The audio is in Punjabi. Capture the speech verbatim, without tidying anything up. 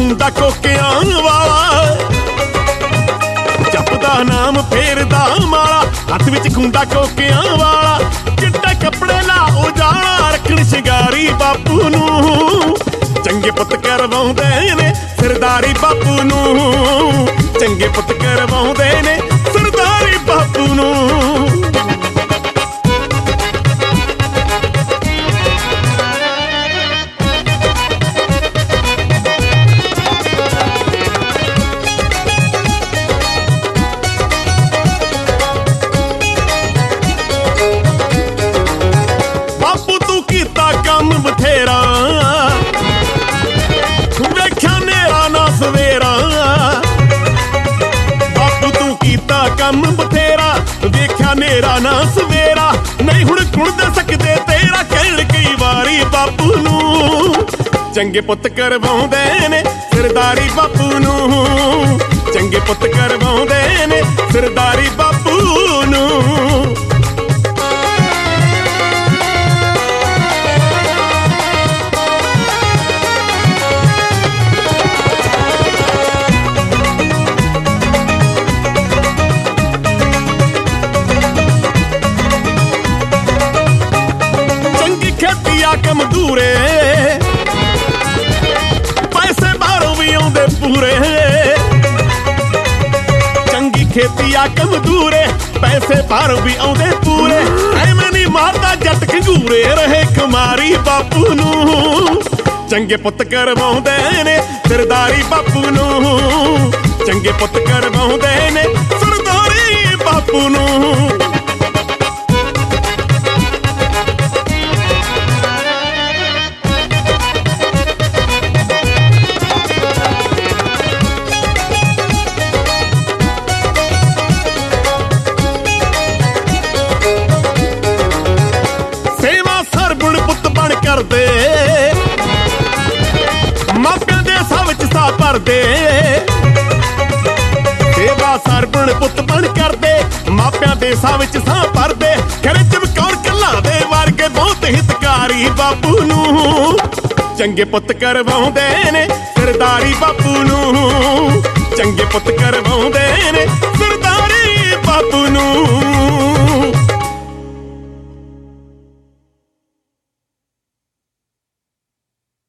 ਹੁੰਦਾ ਕੋਕਿਆਂ ਵਾਲਾ, ਜਪਦਾ ਨਾਮ ਫੇਰਦਾ ਮਾਲਾ, ਹੱਥ ਵਿੱਚ ਖੁੰਡਾ ਕੋਕਿਆਂ ਵਾਲਾ। ਚਿੱਟੇ ਕੱਪੜੇ ਲਾ ਉਜਾਲਾ, ਰੱਖਣ ਸ਼ਿੰਗਾਰੀ ਬਾਪੂ ਨੂੰ, ਚੰਗੇ ਪੁੱਤ ਕਰਵਾਉਂਦੇ ਨੇ ਸਰਦਾਰੀ ਬਾਪੂ ਨੂੰ, ਚੰਗੇ ਪੁੱਤ ਕਰਵਾਉਂਦੇ ਨੇ ਸਰਦਾਰੀ ਬਾਪੂ ਨੂੰ। ਬਾਪੂ ਤੂੰ ਕੀਤਾ ਕੰਮ ਬਥੇਰਾ, ਵੇਖਿਆ ਨੇਰਾ ਨਾ ਸਵੇਰਾ, ਬਾਪੂ ਤੂੰ ਕੀਤਾ ਕੰਮ ਬਥੇਰਾ, ਵੇਖਿਆ ਨੇਰਾ ਨਾ ਸਵੇਰਾ। ਨਹੀਂ ਹੁਣ ਕੁਣ ਦੇ ਸਕਦੇ ਤੇਰਾ ਕਹਿਣ ਕਈ ਵਾਰੀ ਬਾਪੂ ਨੂੰ, ਚੰਗੇ ਪੁੱਤ ਕਰਵਾਉਂਦੇ ਨੇ ਸਰਦਾਰੀ ਬਾਪੂ ਨੂੰ, ਚੰਗੇ ਪੁੱਤ ਕਰਵਾਉਂਦੇ ਨੇ ਸਰਦਾਰੀ ਬਾਪੂ ਨੂੰ। ਕੰਮ ਦੂਰੇ ਪੈਸੇ ਬਾਹਰੋਂ ਵੀ ਆਉਂਦੇ ਪੂਰੇ, ਚੰਗੀ ਖੇਤੀ ਆ ਕੰਮ ਦੂਰੇ ਪੈਸੇ ਬਾਹਰੋਂ ਵੀ ਆਉਂਦੇ ਪੂਰੇ। ਐਵੇਂ ਨੀ ਮਾਰਦਾ ਜੱਟ ਖੰਗੂਰੇ, ਰਹੇ ਖਮਾਰੀ ਬਾਪੂ ਨੂੰ, ਚੰਗੇ ਪੁੱਤ ਕਰਵਾਉਂਦੇ ਨੇ ਸਰਦਾਰੀ ਬਾਪੂ ਨੂੰ, ਚੰਗੇ ਪੁੱਤ ਕਰਵਾਉਂਦੇ ਨੇ ਸਰਦਾਰੀ ਬਾਪੂ ਨੂੰ। ਕਰਦੇ ਮਾਪਿਆਂ ਦੇ ਸਾਹ ਵਿੱਚ ਸਾਹ ਭਰਦੇ, ਸੇਵਾ ਸਰਬਣ ਪੁੱਤ ਬਣ ਕਰਦੇ, ਮਾਪਿਆਂ ਦੇ ਸਾਹ ਵਿੱਚ ਸਾਹ ਭਰਦੇ। ਖਰੇ ਚਮਕੌਰ ਕੱਲਾ ਦੇ ਵਰਗੇ ਬਹੁਤ ਹਿਤਕਾਰੀ ਬਾਪੂ ਨੂੰ, ਚੰਗੇ ਪੁੱਤ ਕਰਵਾਉਂਦੇ ਨੇ ਸਰਦਾਰੀ ਬਾਪੂ ਨੂੰ, ਚੰਗੇ ਪੁੱਤ ਕਰਵਾਉਂਦੇ ਨੇ ਸਰਦਾਰੀ ਬਾਪੂ ਨੂੰ।